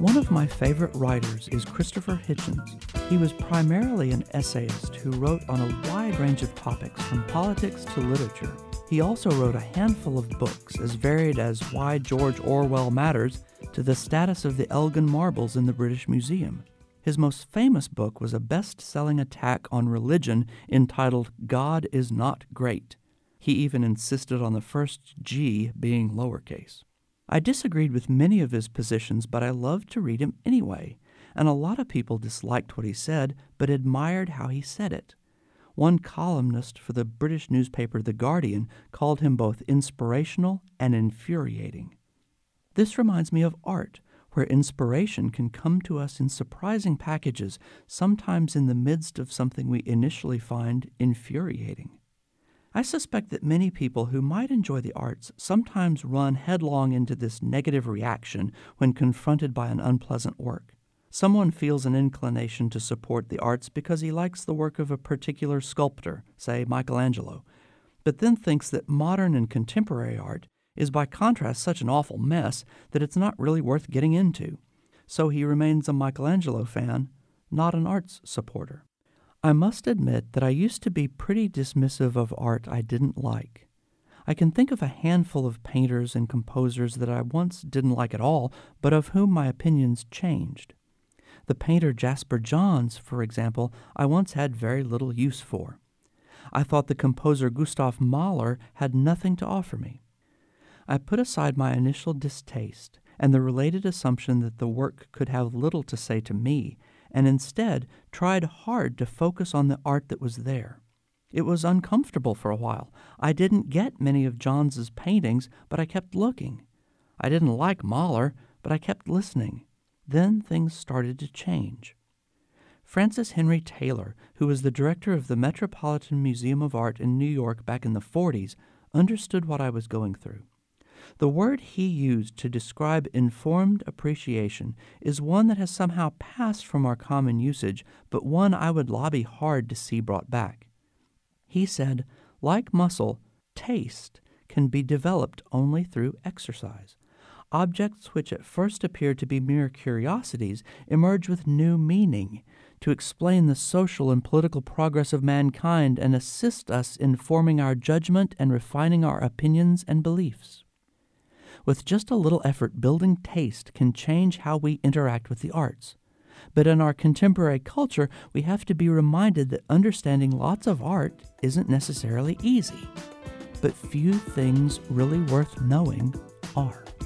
One of my favorite writers is Christopher Hitchens. He was primarily an essayist who wrote on a wide range of topics from politics to literature. He also wrote a handful of books as varied as Why George Orwell Matters to the status of the Elgin Marbles in the British Museum. His most famous book was a best-selling attack on religion entitled God is Not Great. He even insisted on the first G being lowercase. I disagreed with many of his positions, but I loved to read him anyway, and a lot of people disliked what he said, but admired how he said it. One columnist for the British newspaper The Guardian called him both inspirational and infuriating. This reminds me of art, where inspiration can come to us in surprising packages, sometimes in the midst of something we initially find infuriating. I suspect that many people who might enjoy the arts sometimes run headlong into this negative reaction when confronted by an unpleasant work. Someone feels an inclination to support the arts because he likes the work of a particular sculptor, say Michelangelo, but then thinks that modern and contemporary art is by contrast such an awful mess that it's not really worth getting into. So he remains a Michelangelo fan, not an arts supporter. I must admit that I used to be pretty dismissive of art I didn't like. I can think of a handful of painters and composers that I once didn't like at all, but of whom my opinions changed. The painter Jasper Johns, for example, I once had very little use for. I thought the composer Gustav Mahler had nothing to offer me. I put aside my initial distaste and the related assumption that the work could have little to say to me, and instead tried hard to focus on the art that was there. It was uncomfortable for a while. I didn't get many of Johns's paintings, but I kept looking. I didn't like Mahler, but I kept listening. Then things started to change. Francis Henry Taylor, who was the director of the Metropolitan Museum of Art in New York back in the 40s, understood what I was going through. The word he used to describe informed appreciation is one that has somehow passed from our common usage, but one I would lobby hard to see brought back. He said, like muscle, taste can be developed only through exercise. Objects which at first appear to be mere curiosities emerge with new meaning to explain the social and political progress of mankind and assist us in forming our judgment and refining our opinions and beliefs. With just a little effort, building taste can change how we interact with the arts. But in our contemporary culture, we have to be reminded that understanding lots of art isn't necessarily easy. But few things really worth knowing are.